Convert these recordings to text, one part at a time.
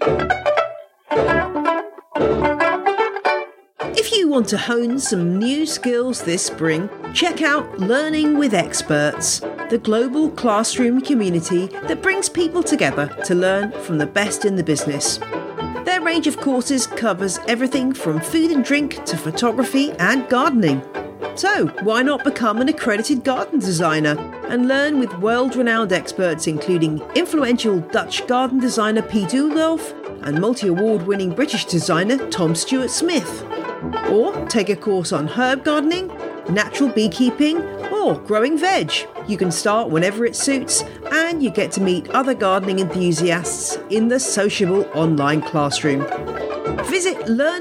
If you want to hone some new skills this spring, check out Learning with Experts, the global classroom community that brings people together to learn from the best in the business. Their range of courses covers everything from food and drink to photography and gardening. So, why not become an accredited garden designer and learn with world-renowned experts including influential Dutch garden designer Piet Oudolf and multi-award-winning British designer Tom Stewart Smith? Or take a course on herb gardening, natural beekeeping or growing veg. You can start whenever it suits and you get to meet other gardening enthusiasts in the sociable online classroom. Visit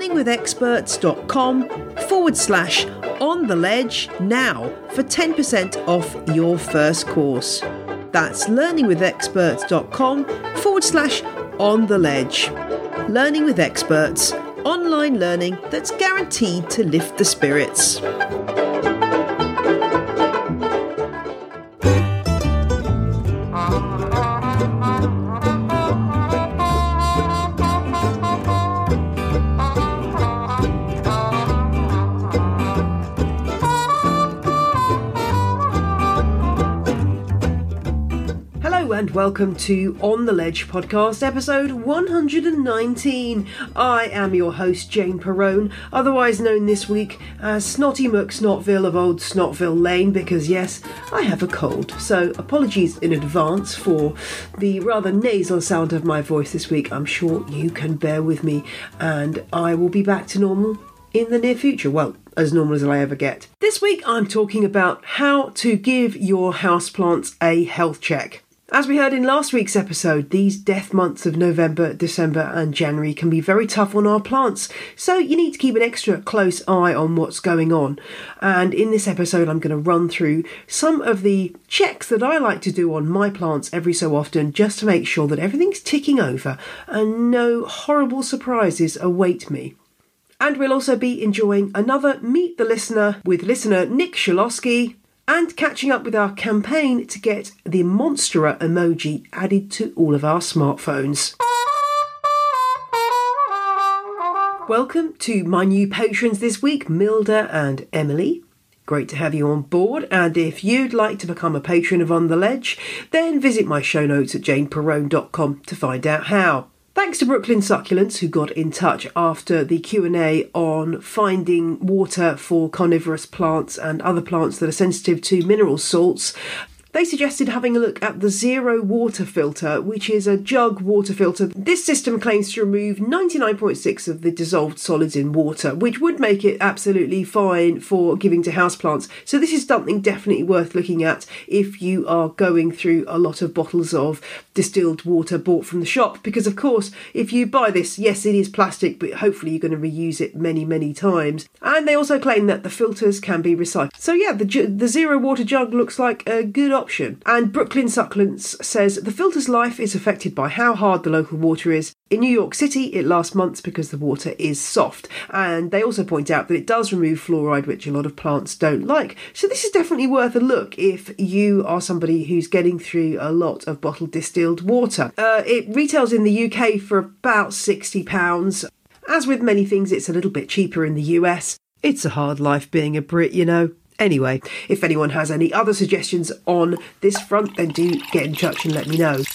learningwithexperts.com/on-the-ledge now for 10% off your first course. That's learningwithexperts.com/on-the-ledge. Learning with Experts. Online learning that's guaranteed to lift the spirits. And welcome to On the Ledge podcast, episode 119. I am your host, Jane Perrone, otherwise known this week as Snotty McSnotville of Old Snotville Lane, because yes, I have a cold. So apologies in advance for the rather nasal sound of my voice this week. I'm sure you can bear with me, and I will be back to normal in the near future. Well, as normal as I ever get. This week I'm talking about how to give your houseplants a health check. As we heard in last week's episode, these death months of November, December and January can be very tough on our plants, so you need to keep an extra close eye on what's going on. And in this episode I'm going to run through some of the checks that I like to do on my plants every so often, just to make sure that everything's ticking over and no horrible surprises await me. And we'll also be enjoying another Meet the Listener with listener Nick Shalosky, and catching up with our campaign to get the Monstera emoji added to all of our smartphones. Welcome to my new patrons this week, Milda and Emily. Great to have you on board, and if you'd like to become a patron of On The Ledge, then visit my show notes at janeperrone.com to find out how. Thanks to Brooklyn Succulents, who got in touch after the Q&A on finding water for carnivorous plants and other plants that are sensitive to mineral salts. They suggested having a look at the Zero Water Filter, which is a jug water filter. This system claims to remove 99.6% of the dissolved solids in water, which would make it absolutely fine for giving to houseplants. So this is something definitely worth looking at if you are going through a lot of bottles of distilled water bought from the shop. Because of course, if you buy this, yes, it is plastic, but hopefully you're going to reuse it many, many times. And they also claim that the filters can be recycled. So yeah, the Zero Water jug looks like a good option. And Brooklyn Succulents says the filter's life is affected by how hard the local water is. In New York City, it lasts months because the water is soft. And they also point out that it does remove fluoride, which a lot of plants don't like. So this is definitely worth a look if you are somebody who's getting through a lot of bottled distilled water. It retails in the UK for about £60. As with many things, it's a little bit cheaper in the US. It's a hard life being a Brit, you know. Anyway, if anyone has any other suggestions on this front, then do get in touch and let me know.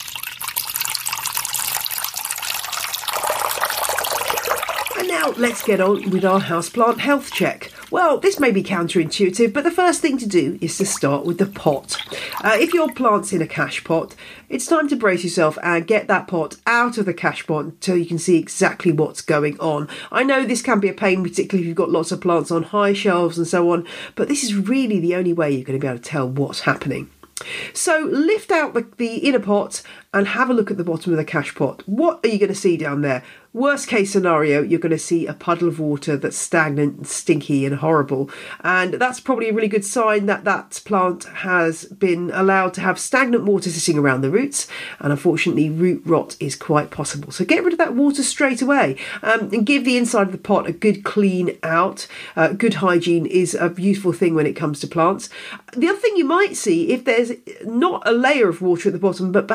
And now let's get on with our houseplant health check. Well, this may be counterintuitive, but the first thing to do is to start with the pot. If your plant's in a cash pot, it's time to brace yourself and get that pot out of the cash pot until you can see exactly what's going on. I know this can be a pain, particularly if you've got lots of plants on high shelves and so on, but this is really the only way you're going to be able to tell what's happening. So lift out the inner pot and have a look at the bottom of the cash pot. What are you going to see down there? Worst case scenario, you're going to see a puddle of water that's stagnant and stinky and horrible. And that's probably a really good sign that that plant has been allowed to have stagnant water sitting around the roots. And unfortunately, root rot is quite possible. So get rid of that water straight away and give the inside of the pot a good clean out. Good hygiene is a useful thing when it comes to plants. The other thing you might see, if there's not a layer of water at the bottom, but perhaps just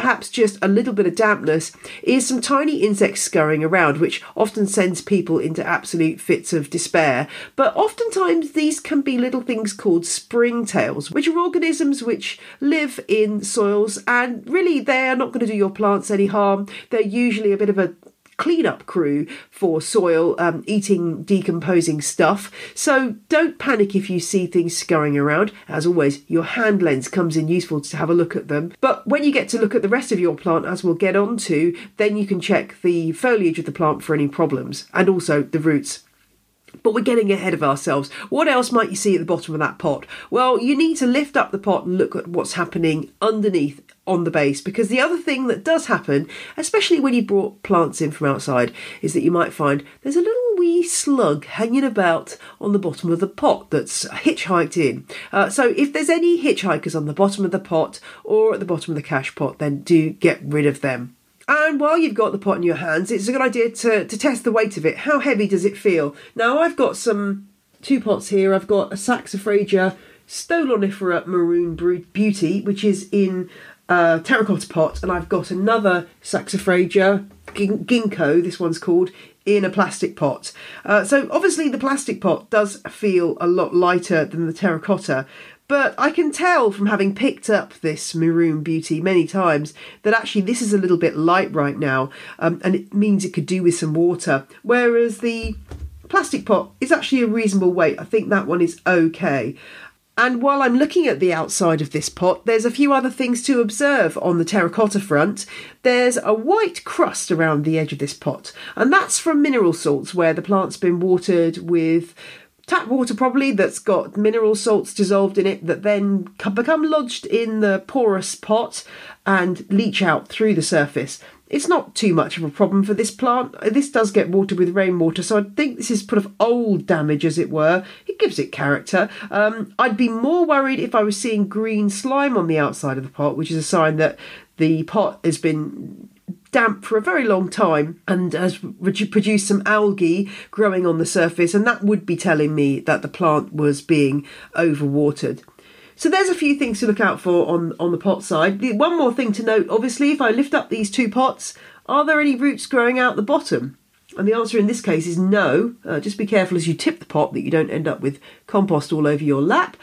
just a little bit of dampness, is some tiny insects scurrying around, which often sends people into absolute fits of despair. But oftentimes these can be little things called springtails, which are organisms which live in soils, and really they are not going to do your plants any harm. They're usually a bit of a cleanup crew for soil, eating decomposing stuff. So don't panic if you see things scurrying around. As always, your hand lens comes in useful to have a look at them. But when you get to look at the rest of your plant, as we'll get on to, then you can check the foliage of the plant for any problems, and also the roots. But we're getting ahead of ourselves. What else might you see at the bottom of that pot? Well, you need to lift up the pot and look at what's happening underneath on the base, because the other thing that does happen, especially when you brought plants in from outside, is that you might find there's a little wee slug hanging about on the bottom of the pot that's hitchhiked in. So if there's any hitchhikers on the bottom of the pot or at the bottom of the cash pot, then do get rid of them. And while you've got the pot in your hands, it's a good idea to test the weight of it. How heavy does it feel? Now, I've got two pots here. I've got a Saxifraga Stolonifera Maroon Beauty, which is in a terracotta pot, and I've got another Saxifraga Ginkgo, this one's called, in a plastic pot. So obviously the plastic pot does feel a lot lighter than the terracotta, but I can tell from having picked up this Maroon Beauty many times that actually this is a little bit light right now, and it means it could do with some water, whereas the plastic pot is actually a reasonable weight. I think that one is okay. And while I'm looking at the outside of this pot, there's a few other things to observe on the terracotta front. There's a white crust around the edge of this pot, and that's from mineral salts, where the plant's been watered with tap water probably that's got mineral salts dissolved in it that then become lodged in the porous pot and leach out through the surface. It's not too much of a problem for this plant. This does get watered with rainwater, so I think this is sort of old damage, as it were. It gives it character. I'd be more worried if I was seeing green slime on the outside of the pot, which is a sign that the pot has been damp for a very long time and has produced some algae growing on the surface, and that would be telling me that the plant was being overwatered. So there's a few things to look out for on the pot side. One more thing to note, obviously, if I lift up these two pots, are there any roots growing out the bottom? And the answer in this case is no. Just be careful as you tip the pot that you don't end up with compost all over your lap.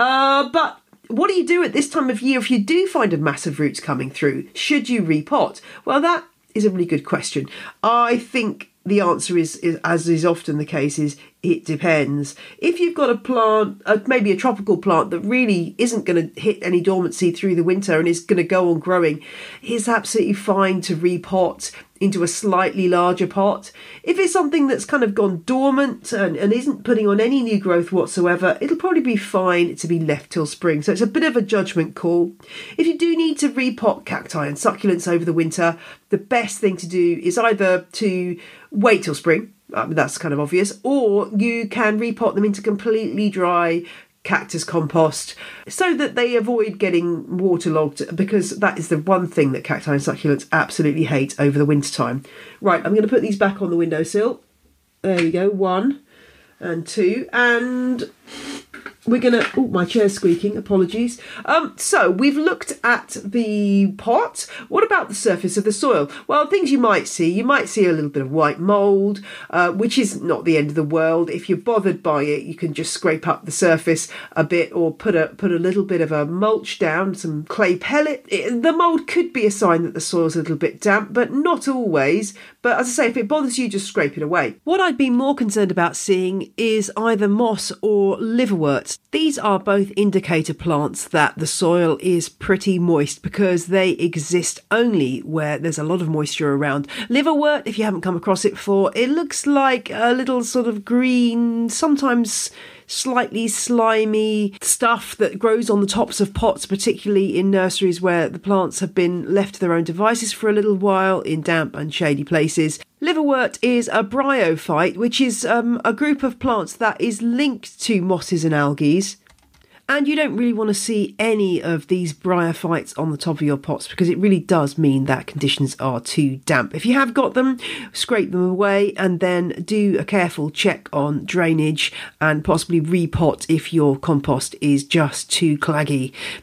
But what do you do at this time of year if you do find a mass of roots coming through? Should you repot? Well, that is a really good question. I think the answer is, as is often the case, is it depends. If you've got a plant, maybe a tropical plant that really isn't going to hit any dormancy through the winter and is going to go on growing, it's absolutely fine to repot into a slightly larger pot. If it's something that's kind of gone dormant and isn't putting on any new growth whatsoever, it'll probably be fine to be left till spring. So it's a bit of a judgment call. If you do need to repot cacti and succulents over the winter, the best thing to do is either to wait till spring, that's kind of obvious, or you can repot them into completely dry cactus compost so that they avoid getting waterlogged, because that is the one thing that cacti and succulents absolutely hate over the winter time. Right, I'm going to put these back on the windowsill. There we go, 1 and 2, and we're going to... Oh, my chair's squeaking, apologies. So we've looked at the pot. What about the surface of the soil? Well, things you might see a little bit of white mould, which is not the end of the world. If you're bothered by it, you can just scrape up the surface a bit or put a little bit of a mulch down, some clay pellet. The mould could be a sign that the soil's a little bit damp, but not always. But as I say, if it bothers you, just scrape it away. What I'd be more concerned about seeing is either moss or liverwort. These are both indicator plants that the soil is pretty moist, because they exist only where there's a lot of moisture around. Liverwort, if you haven't come across it before, it looks like a little sort of green, sometimes slightly slimy stuff that grows on the tops of pots, particularly in nurseries where the plants have been left to their own devices for a little while in damp and shady places. Liverwort is a bryophyte, which is a group of plants that is linked to mosses and algae. And you don't really want to see any of these bryophytes on the top of your pots, because it really does mean that conditions are too damp. If you have got them, scrape them away and then do a careful check on drainage and possibly repot if your compost is just too claggy.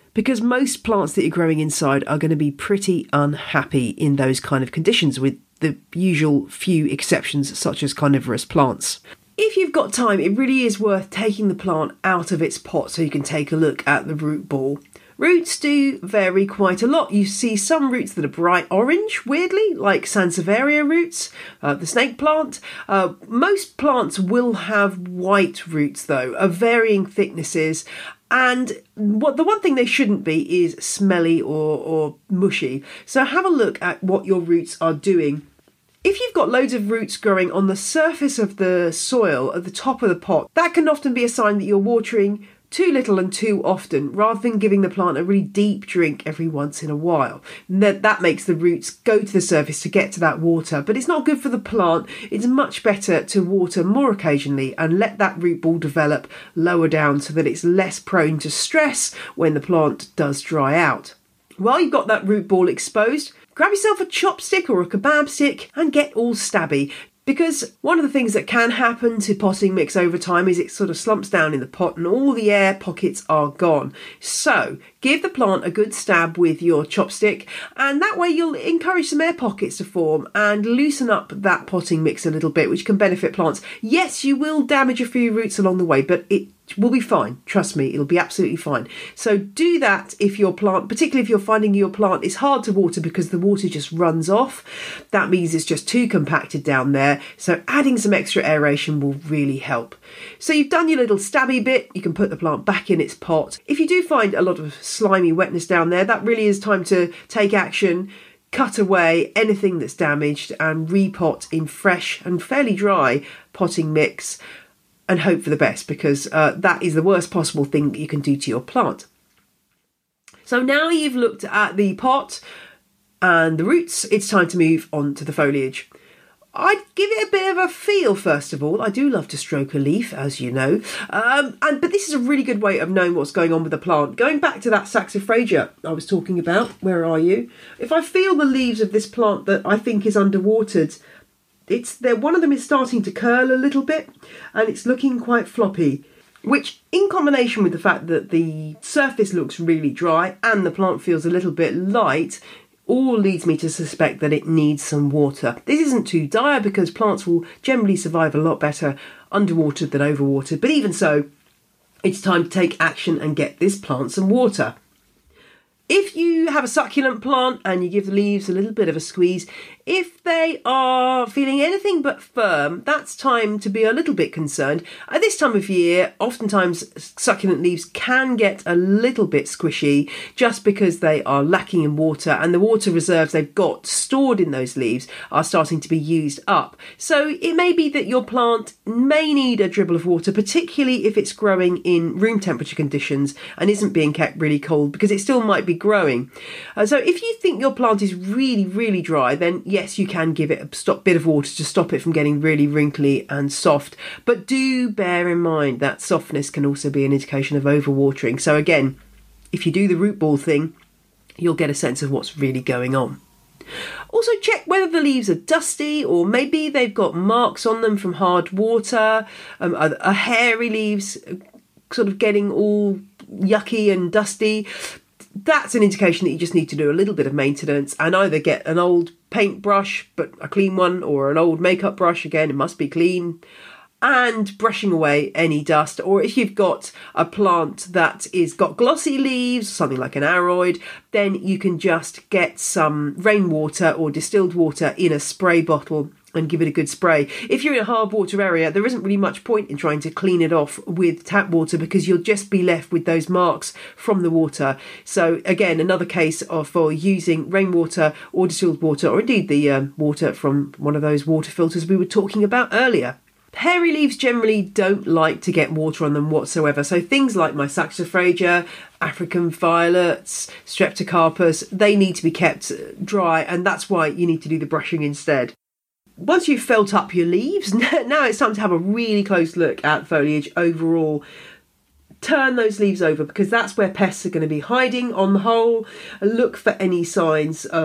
because most plants that you're growing inside are going to be pretty unhappy in those kind of conditions, with the usual few exceptions such as carnivorous plants. If you've got time, it really is worth taking the plant out of its pot so you can take a look at the root ball. Roots do vary quite a lot. You see some roots that are bright orange, weirdly, like Sansevieria roots, the snake plant. Most plants will have white roots, though, of varying thicknesses. And the one thing they shouldn't be is smelly or mushy. So have a look at what your roots are doing. If you've got loads of roots growing on the surface of the soil at the top of the pot, that can often be a sign that you're watering too little and too often, rather than giving the plant a really deep drink every once in a while. That makes the roots go to the surface to get to that water, but it's not good for the plant. It's much better to water more occasionally and let that root ball develop lower down so that it's less prone to stress when the plant does dry out. While you've got that root ball exposed, grab yourself a chopstick or a kebab stick and get all stabby. Because one of the things that can happen to potting mix over time is it sort of slumps down in the pot and all the air pockets are gone. So give the plant a good stab with your chopstick, and that way you'll encourage some air pockets to form and loosen up that potting mix a little bit, which can benefit plants. Yes, you will damage a few roots along the way, but it will be fine. Trust me, it'll be absolutely fine. So do that if your plant, particularly if you're finding your plant is hard to water because the water just runs off. That means it's just too compacted down there. So adding some extra aeration will really help. So you've done your little stabby bit. You can put the plant back in its pot. If you do find a lot of slimy wetness down there, that really is time to take action. Cut away anything that's damaged and repot in fresh and fairly dry potting mix, and hope for the best, because that is the worst possible thing that you can do to your plant. So now you've looked at the pot and the roots, it's time to move on to the foliage. I'd give it a bit of a feel first of all. I do love to stroke a leaf, as you know, but this is a really good way of knowing what's going on with the plant. Going back to that Saxifraga I was talking about, where are you? If I feel the leaves of this plant that I think is underwatered, one of them is starting to curl a little bit and it's looking quite floppy, which in combination with the fact that the surface looks really dry and the plant feels a little bit light, all leads me to suspect that it needs some water. This isn't too dire because plants will generally survive a lot better underwatered than overwatered, but even so, it's time to take action and get this plant some water. If you have a succulent plant and you give the leaves a little bit of a squeeze, if they are feeling anything but firm, that's time to be a little bit concerned. At this time of year, oftentimes succulent leaves can get a little bit squishy just because they are lacking in water and the water reserves they've got stored in those leaves are starting to be used up. So it may be that your plant may need a dribble of water, particularly if it's growing in room temperature conditions and isn't being kept really cold, because it still might be growing. So if you think your plant is really, really dry, then yes, you can give it a bit of water to stop it from getting really wrinkly and soft. But do bear in mind that softness can also be an indication of overwatering. So again, if you do the root ball thing, you'll get a sense of what's really going on. Also check whether the leaves are dusty or maybe they've got marks on them from hard water. Are hairy leaves sort of getting all yucky and dusty? That's an indication that you just need to do a little bit of maintenance and either get an old paintbrush, but a clean one, or an old makeup brush, again, it must be clean, and brushing away any dust. Or if you've got a plant that is got glossy leaves, something like an aroid, then you can just get some rainwater or distilled water in a spray bottle and give it a good spray. If you're in a hard water area, there isn't really much point in trying to clean it off with tap water because you'll just be left with those marks from the water. So again, another case for using rainwater or distilled water, or indeed the water from one of those water filters we were talking about earlier. Hairy leaves generally don't like to get water on them whatsoever. So things like my Saxifraga, African violets, Streptocarpus, they need to be kept dry, and that's why you need to do the brushing instead. Once you've felt up your leaves, now it's time to have a really close look at foliage overall. Turn those leaves over because that's where pests are going to be hiding on the whole. Look for any signs of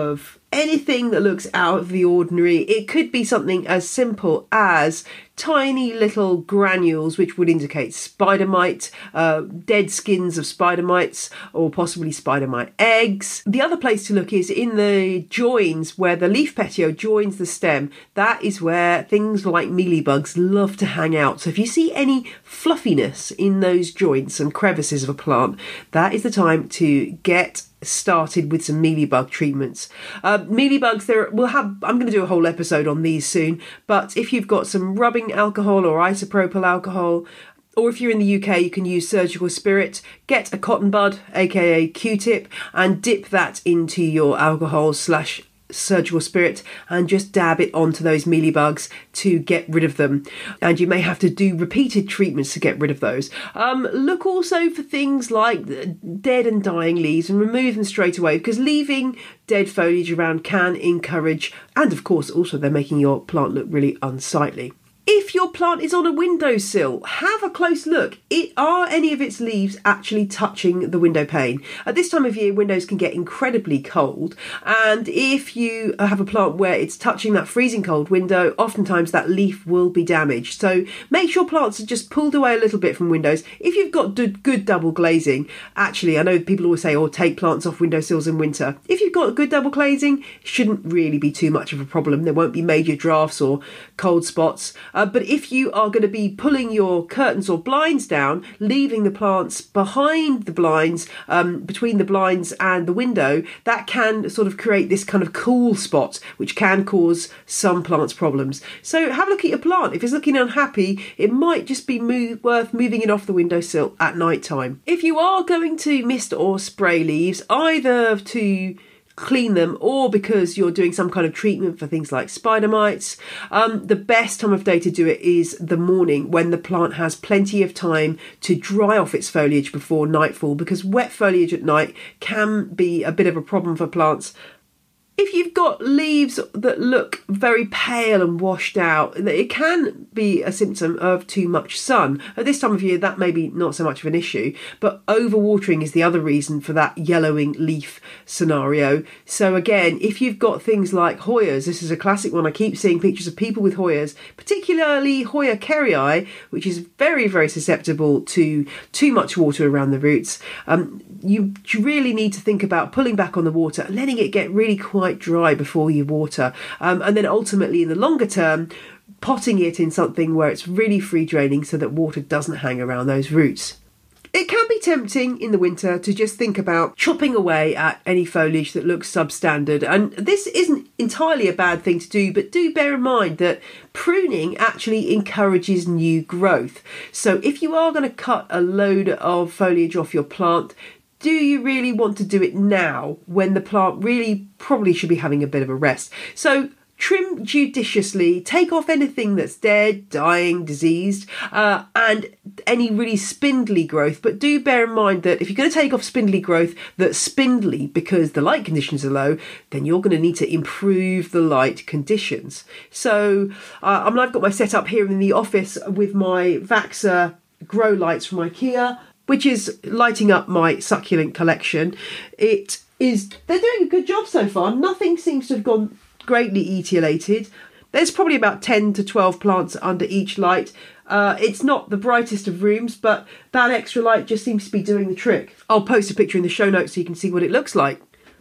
anything that looks out of the ordinary. It could be something as simple as tiny little granules which would indicate spider mite, dead skins of spider mites, or possibly spider mite eggs. The other place to look is in the joins where the leaf petiole joins the stem. That is where things like mealybugs love to hang out. So if you see any fluffiness in those joints and crevices of a plant, that is the time to get started with some mealybug treatments. Mealybugs, I'm going to do a whole episode on these soon, but if you've got some rubbing alcohol or isopropyl alcohol, or if you're in the UK, you can use surgical spirit. Get a cotton bud, aka Q-tip, and dip that into your alcohol / surgical spirit and just dab it onto those mealybugs to get rid of them. And you may have to do repeated treatments to get rid of those. Look also for things like dead and dying leaves and remove them straight away, because leaving dead foliage around can encourage, and of course also they're making your plant look really unsightly. If your plant is on a windowsill, have a close look. Are any of its leaves actually touching the window pane? At this time of year, windows can get incredibly cold, and if you have a plant where it's touching that freezing cold window, oftentimes that leaf will be damaged. So make sure plants are just pulled away a little bit from windows. If you've got good double glazing, actually, I know people always say, take plants off windowsills in winter. If you've got good double glazing, it shouldn't really be too much of a problem. There won't be major drafts or cold spots. But if you are going to be pulling your curtains or blinds down, leaving the plants behind the blinds, between the blinds and the window, that can sort of create this kind of cool spot, which can cause some plants problems. So have a look at your plant. If it's looking unhappy, it might just be worth moving it off the windowsill at night time. If you are going to mist or spray leaves, either to clean them or because you're doing some kind of treatment for things like spider mites, the best time of day to do it is the morning, when the plant has plenty of time to dry off its foliage before nightfall, because wet foliage at night can be a bit of a problem for plants. If you've got leaves that look very pale and washed out, it can be a symptom of too much sun. At this time of year, that may be not so much of an issue, but overwatering is the other reason for that yellowing leaf scenario. So again, if you've got things like Hoyas, this is a classic one. I keep seeing pictures of people with Hoyas, particularly Hoya kerrii, which is very, very susceptible to too much water around the roots. You really need to think about pulling back on the water and letting it get really quite dry before you water, and then ultimately in the longer term potting it in something where it's really free draining so that water doesn't hang around those roots. It can be tempting in the winter to just think about chopping away at any foliage that looks substandard, and this isn't entirely a bad thing to do, but do bear in mind that pruning actually encourages new growth. So if you are going to cut a load of foliage off your plant, do you really want to do it now when the plant really probably should be having a bit of a rest? So trim judiciously, take off anything that's dead, dying, diseased, and any really spindly growth. But do bear in mind that if you're going to take off spindly growth that's spindly because the light conditions are low, then you're going to need to improve the light conditions. So I've got my setup here in the office with my Vaxa grow lights from IKEA, which is lighting up my succulent collection. They're doing a good job so far. Nothing seems to have gone greatly etiolated. There's probably about 10 to 12 plants under each light. It's not the brightest of rooms, but that extra light just seems to be doing the trick. I'll post a picture in the show notes so you can see what it looks like.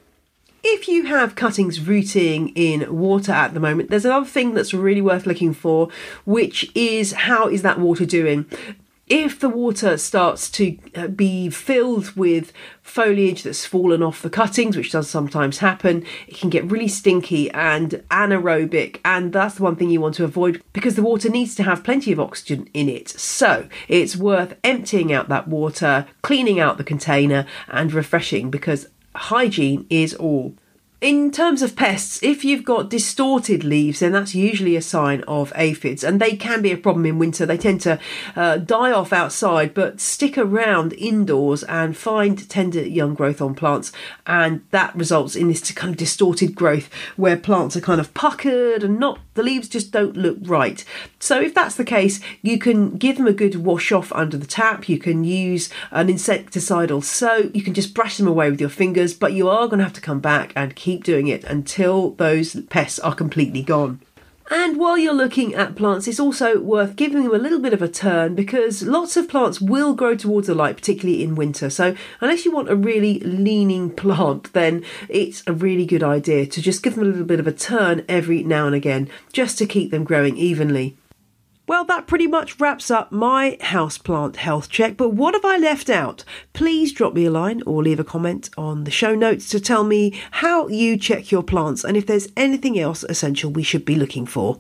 If you have cuttings rooting in water at the moment, there's another thing that's really worth looking for, which is how is that water doing? If the water starts to be filled with foliage that's fallen off the cuttings, which does sometimes happen, it can get really stinky and anaerobic, and that's the one thing you want to avoid because the water needs to have plenty of oxygen in it. So it's worth emptying out that water, cleaning out the container and refreshing, because hygiene is all. In terms of pests, if you've got distorted leaves, then that's usually a sign of aphids, and they can be a problem in winter. They tend to die off outside but stick around indoors and find tender young growth on plants, and that results in this kind of distorted growth where plants are kind of puckered and the leaves just don't look right. So if that's the case, you can give them a good wash off under the tap. You can use an insecticidal soap. You can just brush them away with your fingers, but you are going to have to come back and keep keep doing it until those pests are completely gone. And while you're looking at plants, it's also worth giving them a little bit of a turn, because lots of plants will grow towards the light, particularly in winter. So unless you want a really leaning plant, then it's a really good idea to just give them a little bit of a turn every now and again, just to keep them growing evenly. Well, that pretty much wraps up my houseplant health check, but what have I left out? Please drop me a line or leave a comment on the show notes to tell me how you check your plants and if there's anything else essential we should be looking for.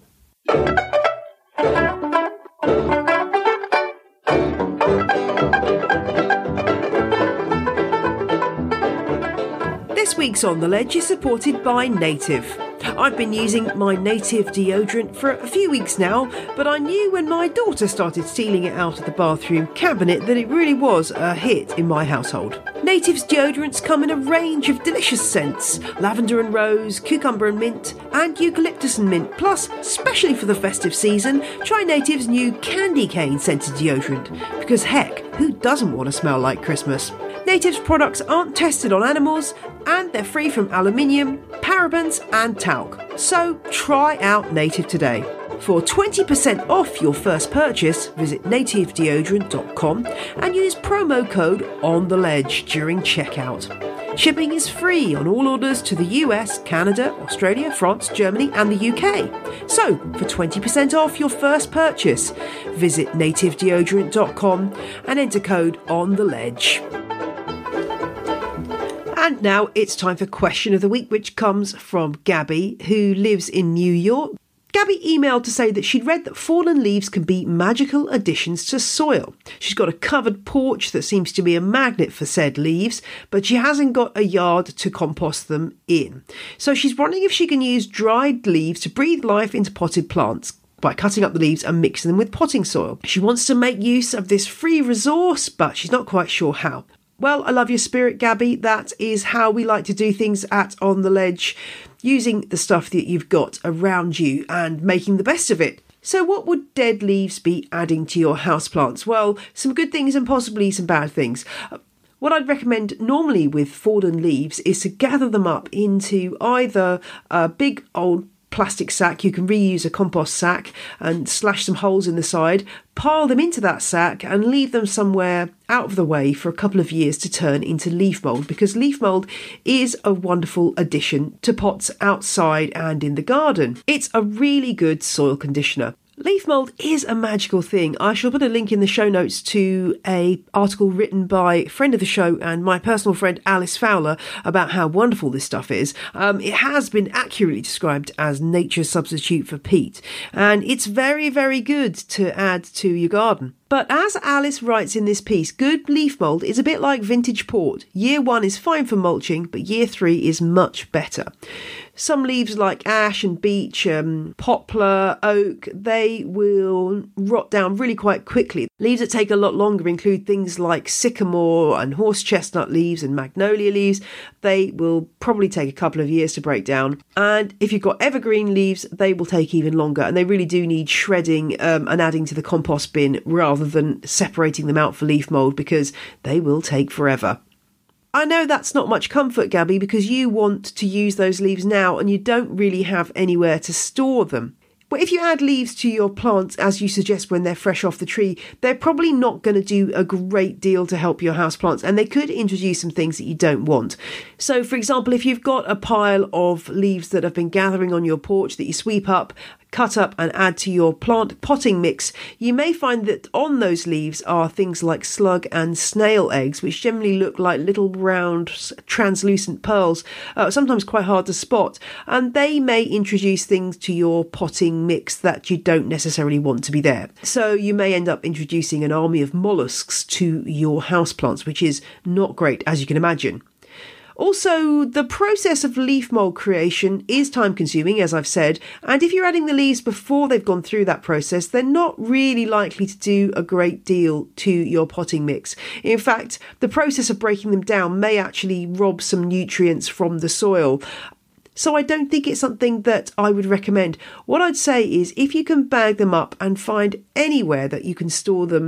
This week's On the Ledge is supported by Native. I've been using my Native deodorant for a few weeks now, but I knew when my daughter started stealing it out of the bathroom cabinet that it really was a hit in my household. Native's deodorants come in a range of delicious scents: lavender and rose, cucumber and mint, and eucalyptus and mint. Plus, especially for the festive season, try Native's new candy cane scented deodorant, because heck, who doesn't want to smell like Christmas? Native's products aren't tested on animals, and they're free from aluminium, parabens and talc. So try out Native today. For 20% off your first purchase, visit nativedeodorant.com and use promo code ONTheLedge during checkout. Shipping is free on all orders to the US, Canada, Australia, France, Germany and the UK. So, for 20% off your first purchase, visit nativedeodorant.com and enter code ONTheLedge. And now it's time for Question of the Week, which comes from Gabby, who lives in New York. Gabby emailed to say that she'd read that fallen leaves can be magical additions to soil. She's got a covered porch that seems to be a magnet for said leaves, but she hasn't got a yard to compost them in. So she's wondering if she can use dried leaves to breathe life into potted plants by cutting up the leaves and mixing them with potting soil. She wants to make use of this free resource, but she's not quite sure how. Well, I love your spirit, Gabby. That is how we like to do things at On The Ledge, using the stuff that you've got around you and making the best of it. So what would dead leaves be adding to your houseplants? Well, some good things and possibly some bad things. What I'd recommend normally with fallen leaves is to gather them up into either a big old plastic sack. You can reuse a compost sack and slash some holes in the side, pile them into that sack and leave them somewhere out of the way for a couple of years to turn into leaf mould, because leaf mould is a wonderful addition to pots outside and in the garden. It's a really good soil conditioner. Leaf mould is a magical thing. I shall put a link in the show notes to an article written by a friend of the show and my personal friend Alice Fowler about how wonderful this stuff is. It has been accurately described as nature's substitute for peat, and it's very, very good to add to your garden. But as Alice writes in this piece, good leaf mould is a bit like vintage port. Year 1 is fine for mulching, but year 3 is much better. Some leaves like ash and beech, poplar, oak, they will rot down really quite quickly. Leaves that take a lot longer include things like sycamore and horse chestnut leaves and magnolia leaves. They will probably take a couple of years to break down. And if you've got evergreen leaves, they will take even longer, and they really do need shredding and adding to the compost bin rather than separating them out for leaf mould, because they will take forever. I know that's not much comfort, Gabby, because you want to use those leaves now and you don't really have anywhere to store them. But if you add leaves to your plants, as you suggest, when they're fresh off the tree, they're probably not going to do a great deal to help your houseplants, and they could introduce some things that you don't want. So, for example, if you've got a pile of leaves that have been gathering on your porch that you sweep up, cut up and add to your plant potting mix, you may find that on those leaves are things like slug and snail eggs, which generally look like little round translucent pearls, sometimes quite hard to spot, and they may introduce things to your potting mix that you don't necessarily want to be there. So you may end up introducing an army of mollusks to your houseplants, which is not great, as you can imagine. Also, the process of leaf mould creation is time consuming, as I've said, and if you're adding the leaves before they've gone through that process, they're not really likely to do a great deal to your potting mix. In fact, the process of breaking them down may actually rob some nutrients from the soil. So I don't think it's something that I would recommend. What I'd say is, if you can bag them up and find anywhere that you can store them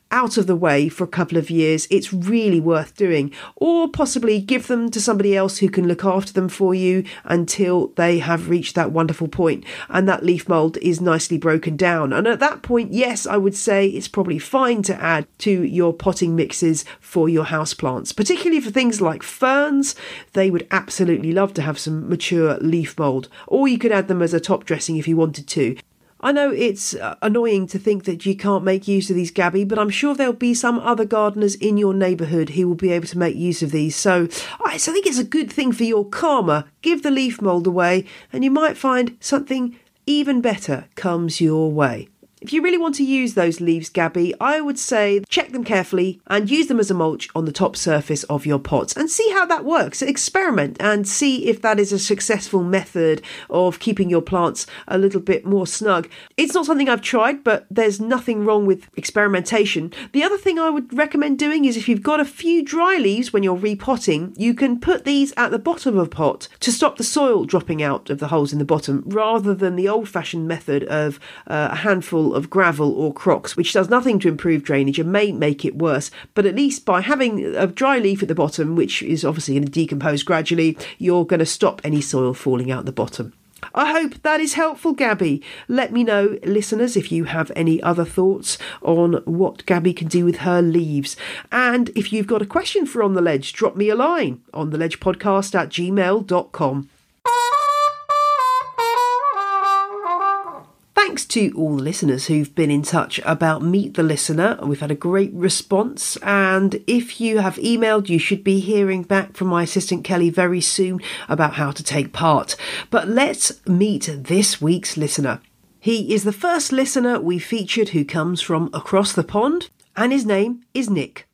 out of the way for a couple of years, it's really worth doing. Or possibly give them to somebody else who can look after them for you until they have reached that wonderful point and that leaf mould is nicely broken down. And at that point, yes, I would say it's probably fine to add to your potting mixes for your houseplants, particularly for things like ferns. They would absolutely love to have some mature leaf mould, or you could add them as a top dressing if you wanted to. I know it's annoying to think that you can't make use of these, Gabby, but I'm sure there'll be some other gardeners in your neighbourhood who will be able to make use of these. So I think it's a good thing for your karma. Give the leaf mould away and you might find something even better comes your way. If you really want to use those leaves, Gabby, I would say check them carefully and use them as a mulch on the top surface of your pots and see how that works. Experiment and see if that is a successful method of keeping your plants a little bit more snug. It's not something I've tried, but there's nothing wrong with experimentation. The other thing I would recommend doing is if you've got a few dry leaves when you're repotting, you can put these at the bottom of a pot to stop the soil dropping out of the holes in the bottom, rather than the old-fashioned method of a handful of gravel or crocks, which does nothing to improve drainage and may make it worse. But at least by having a dry leaf at the bottom, which is obviously going to decompose gradually, you're going to stop any soil falling out the bottom. I hope that is helpful, Gabby. Let me know, listeners, if you have any other thoughts on what Gabby can do with her leaves. And if you've got a question for On The Ledge, drop me a line on theledgepodcast@gmail.com. Thanks to all the listeners who've been in touch about Meet the Listener. We've had a great response, and if you have emailed, you should be hearing back from my assistant Kelly very soon about how to take part. But let's meet this week's listener. He is the first listener we featured who comes from across the pond, and his name is Nick.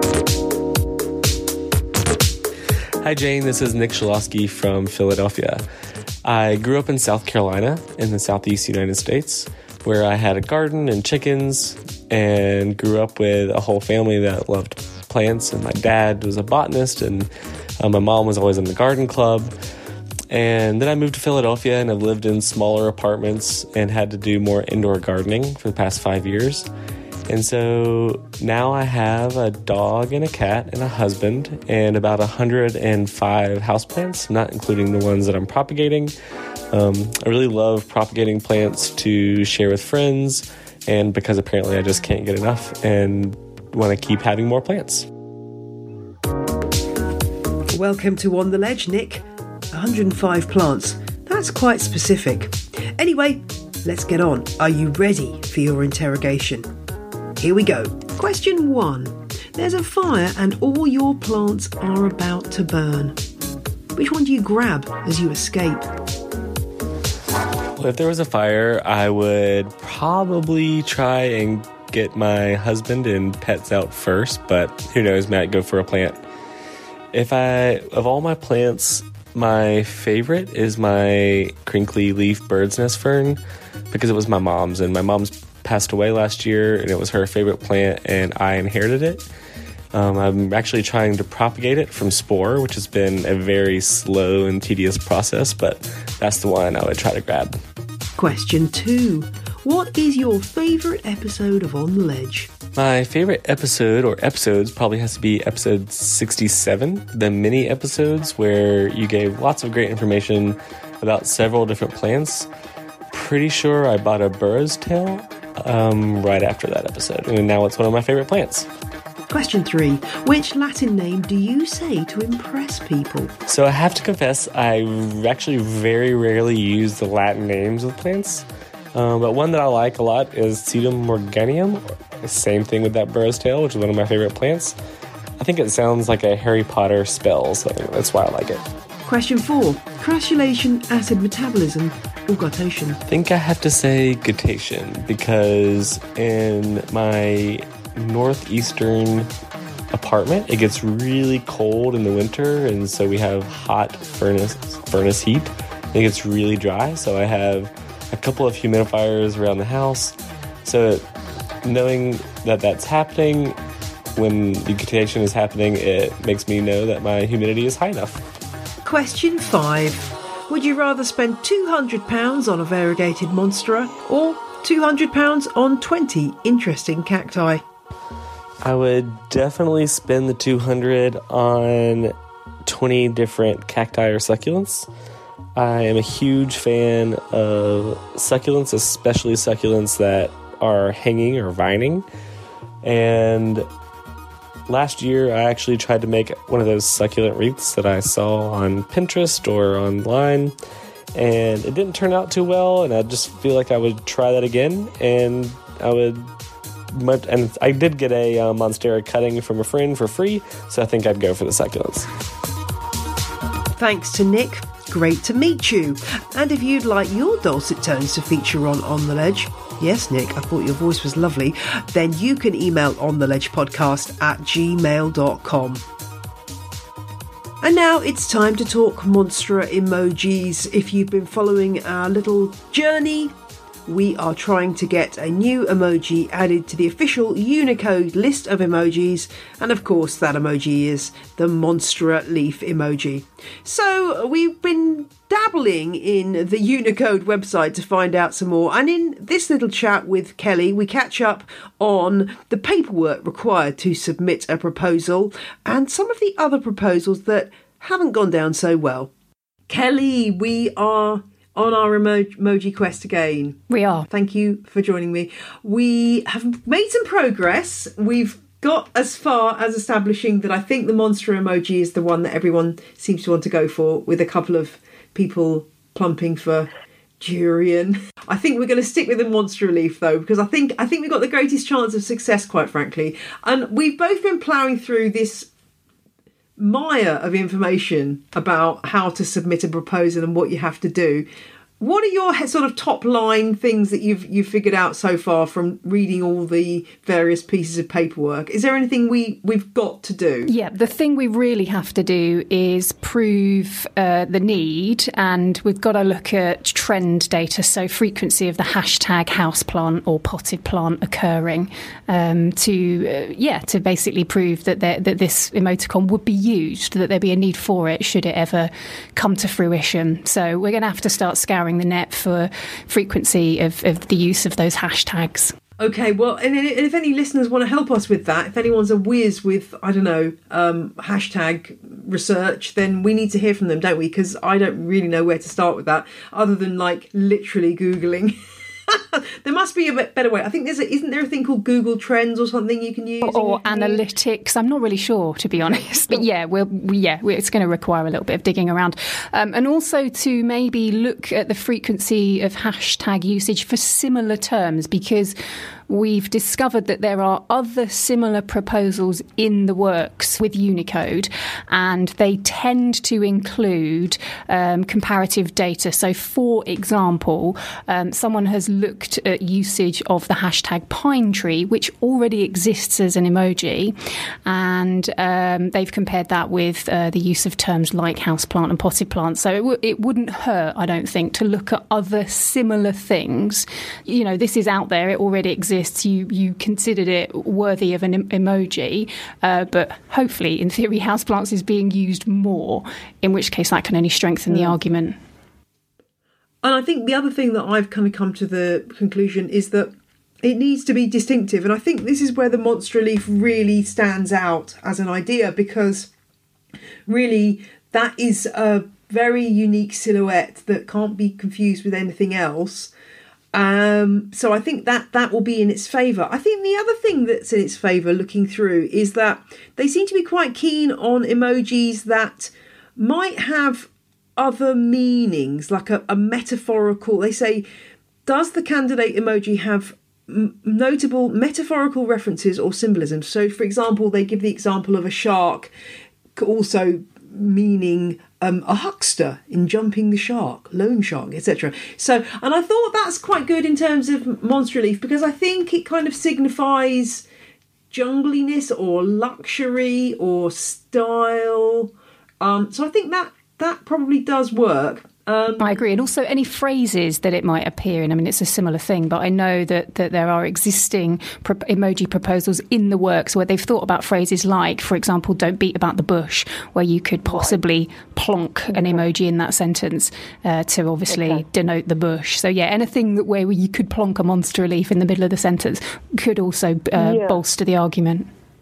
Hi Jane, this is Nick Shalosky from Philadelphia. I grew up in South Carolina in the southeast United States, where I had a garden and chickens and grew up with a whole family that loved plants. And my dad was a botanist and my mom was always in the garden club. And then I moved to Philadelphia and I've lived in smaller apartments and had to do more indoor gardening for the past 5 years. And so now I have a dog and a cat and a husband and about 105 houseplants, not including the ones that I'm propagating. I really love propagating plants to share with friends, and because apparently I just can't get enough and want to keep having more plants. Welcome to On The Ledge, Nick. 105 plants. That's quite specific. Anyway, let's get on. Are you ready for your interrogation? Here we go. Question 1. There's a fire and all your plants are about to burn. Which one do you grab as you escape? Well, if there was a fire, I would probably try and get my husband and pets out first, but who knows, might go for a plant. Of all my plants, my favorite is my crinkly leaf bird's nest fern because it was my mom's, and my mom's passed away last year and it was her favorite plant and I inherited it. I'm actually trying to propagate it from spore, which has been a very slow and tedious process, but that's the one I would try to grab. Question 2. What is your favourite episode of On The Ledge? My favorite episode or episodes probably has to be episode 67, the mini episodes where you gave lots of great information about several different plants. Pretty sure I bought a burro's tail right after that episode, and now it's one of my favorite plants. Question 3. Which Latin name do you say to impress people? So I have to confess, I actually very rarely use the Latin names of plants, but one that I like a lot is Sedum morganium. Same thing with that burro's tail, which is one of my favorite plants. I think it sounds like a Harry Potter spell, so that's why I like it. Question 4. Crassulation, acid metabolism, or guttation? I think I have to say guttation because in my northeastern apartment, it gets really cold in the winter, and so we have hot furnace heat. It gets really dry, so I have a couple of humidifiers around the house. So knowing that that's happening, when the guttation is happening, it makes me know that my humidity is high enough. Question 5. Would you rather spend £200 on a variegated monstera or £200 on 20 interesting cacti? I would definitely spend the 200 on 20 different cacti or succulents. I am a huge fan of succulents, especially succulents that are hanging or vining. And last year, I actually tried to make one of those succulent wreaths that I saw on Pinterest or online, and it didn't turn out too well, and I just feel like I would try that again, and I did get a Monstera cutting from a friend for free, so I think I'd go for the succulents. Thanks to Nick. Great to meet you. And if you'd like your dulcet tones to feature on The Ledge, yes, Nick, I thought your voice was lovely, then you can email ontheledgepodcast@gmail.com. And now it's time to talk Monstera emojis. If you've been following our little journey, we are trying to get a new emoji added to the official Unicode list of emojis, and of course that emoji is the Monstera leaf emoji. So we've been dabbling in the Unicode website to find out some more, and in this little chat with Kelly we catch up on the paperwork required to submit a proposal and some of the other proposals that haven't gone down so well. Kelly, we are on our emoji quest again. We are. Thank you for joining me. We have made some progress. We've got as far as establishing that I think the Monstera emoji is the one that everyone seems to want to go for, with a couple of people plumping for durian. I think we're going to stick with the Monstera leaf though, because I think we've got the greatest chance of success, quite frankly. And we've both been ploughing through this mire of information about how to submit a proposal and what you have to do. What are your sort of top line things that you've figured out so far from reading all the various pieces of paperwork? Is there anything we've got to do? Yeah, the thing we really have to do is prove the need, and we've got to look at trend data, so frequency of the hashtag houseplant or potted plant occurring, to basically prove that this emoticon would be used, that there'd be a need for it should it ever come to fruition. So we're going to have to start scouring the net for frequency of the use of those hashtags. Okay, well, and if any listeners want to help us with that, if anyone's a whiz with, I don't know, hashtag research, then we need to hear from them, don't we? Because I don't really know where to start with that, other than like literally Googling. There must be a better way. I think isn't there a thing called Google Trends or something you can use? Or analytics. I'm not really sure, to be honest. But yeah, it's going to require a little bit of digging around. And also to maybe look at the frequency of hashtag usage for similar terms, because we've discovered that there are other similar proposals in the works with Unicode, and they tend to include comparative data. So, for example, someone has looked at usage of the hashtag pine tree, which already exists as an emoji, and they've compared that with the use of terms like houseplant and potted plant. So it wouldn't hurt, I don't think, to look at other similar things. You know, this is out there, it already exists. You considered it worthy of an emoji, but hopefully, in theory, houseplants is being used more, in which case that can only strengthen the argument. And I think the other thing that I've kind of come to the conclusion is that it needs to be distinctive. And I think this is where the Monstera leaf really stands out as an idea, because really that is a very unique silhouette that can't be confused with anything else. So I think that will be in its favour. I think the other thing that's in its favour looking through is that they seem to be quite keen on emojis that might have other meanings, like a metaphorical. They say, does the candidate emoji have notable metaphorical references or symbolism? So, for example, they give the example of a shark also meaning a huckster in Jumping the Shark, Loan Shark, etc. So, and I thought that's quite good in terms of Monstera leaf, because I think it kind of signifies jungliness or luxury or style. So I think that probably does work. I agree. And also any phrases that it might appear in. I mean, it's a similar thing, but I know that there are existing emoji proposals in the works where they've thought about phrases like, for example, don't beat about the bush, where you could possibly plonk an emoji in that sentence to obviously denote the bush. So yeah, anything where you could plonk a Monstera leaf in the middle of the sentence could also bolster the argument.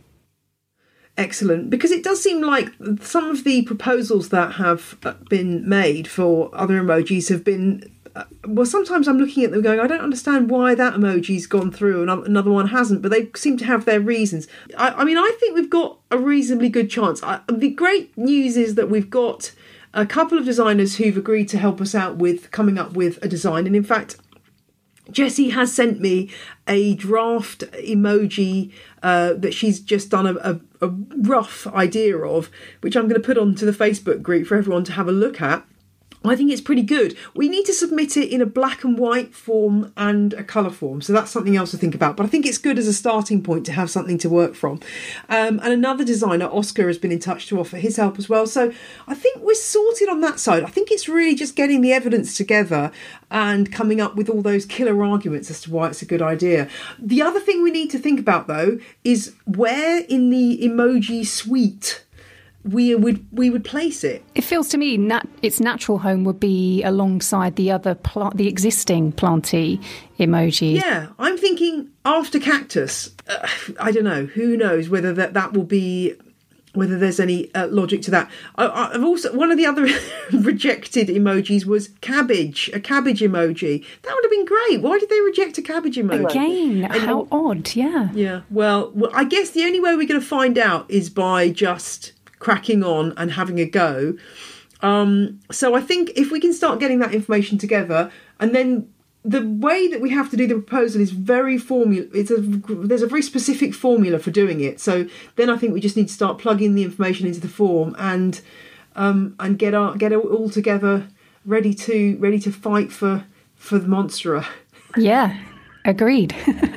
excellent, because it does seem like some of the proposals that have been made for other emojis have been well, sometimes I'm looking at them going, I don't understand why that emoji's gone through and another one hasn't, but they seem to have their reasons. I mean, I think we've got a reasonably good chance. The great news is that we've got a couple of designers who've agreed to help us out with coming up with a design. And in fact, Jessie has sent me a draft emoji that she's just done a rough idea of, which I'm going to put onto the Facebook group for everyone to have a look at. I think it's pretty good. We need to submit it in a black and white form and a colour form, so that's something else to think about. But I think it's good as a starting point to have something to work from. And another designer, Oscar, has been in touch to offer his help as well. So I think we're sorted on that side. I think it's really just getting the evidence together and coming up with all those killer arguments as to why it's a good idea. The other thing we need to think about, though, is where in the emoji suite we would place it. It feels to me its natural home would be alongside the other the existing planty emoji. Yeah, I'm thinking after cactus. I don't know. Who knows whether that will be, whether there's any logic to that. I've also, one of the other rejected emojis was cabbage, a cabbage emoji. That would have been great. Why did they reject a cabbage emoji? Again, how odd. Yeah. Yeah. Well, I guess the only way we're going to find out is by just cracking on and having a go. So I think if we can start getting that information together, and then the way that we have to do the proposal is very there's a very specific formula for doing it. So then I think we just need to start plugging the information into the form and get it all together, ready to fight for the Monstera. Yeah, agreed.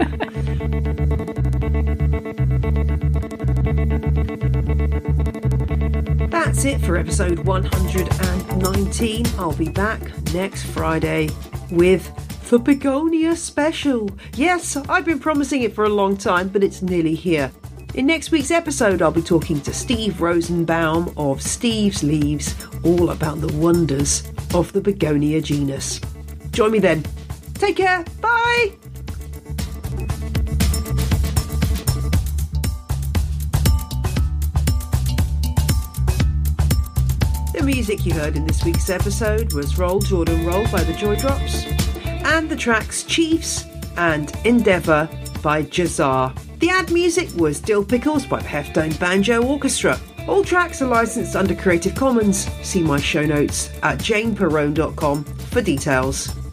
That's it for episode 119. I'll be back next Friday with the Begonia special. Yes, I've been promising it for a long time, but it's nearly here. In next week's episode, I'll be talking to Steve Rosenbaum of Steve's Leaves, all about the wonders of the Begonia genus. Join me then. Take care. Bye. The music you heard in this week's episode was Roll Jordan Roll by the Joy Drops, and the tracks Chiefs and Endeavour by Jazar. The ad music was Dill Pickles by Heftone Banjo Orchestra. All tracks are licensed under Creative Commons. See my show notes at janeperrone.com for details.